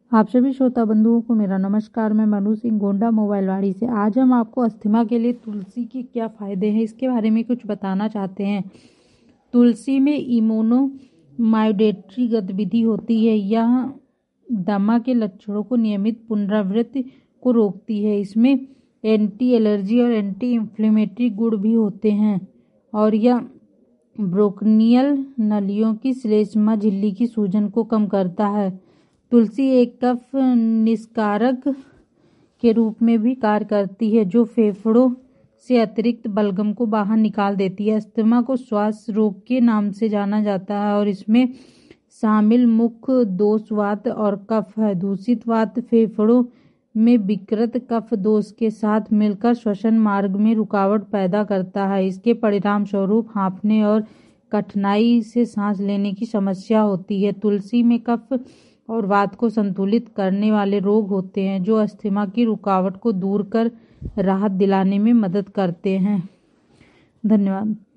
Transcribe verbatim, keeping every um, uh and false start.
आप सभी श्रोता बंधुओं को मेरा नमस्कार। मैं मनु सिंह गोंडा मोबाइलवाड़ी से। आज हम आपको अस्थमा के लिए तुलसी के क्या फ़ायदे हैं इसके बारे में कुछ बताना चाहते हैं। तुलसी में इम्यूनो माइडेटरी गतिविधि होती है। यह दमा के लक्षणों को नियमित पुनरावृत्ति को रोकती है। इसमें एंटी एलर्जी और एंटी इंफ्लेमेटरी गुण भी होते हैं और यह ब्रोंकियल नलियों की श्लेष्मा झिल्ली की सूजन को कम करता है। तुलसी एक कफ निस्कारक के रूप में भी कार्य करती है जो फेफड़ों से अतिरिक्त बलगम को बाहर निकाल देती है। अस्थमा को श्वास रोग के नाम से जाना जाता है और इसमें शामिल मुख्य दोष वात और कफ है। दूषित वात फेफड़ों में विकृत कफ दोष के साथ मिलकर श्वसन मार्ग में रुकावट पैदा करता है। इसके परिणाम स्वरूप हांफने और कठिनाई से सांस लेने की समस्या होती है। तुलसी में कफ और वात को संतुलित करने वाले रोग होते हैं जो अस्थमा की रुकावट को दूर कर राहत दिलाने में मदद करते हैं। धन्यवाद।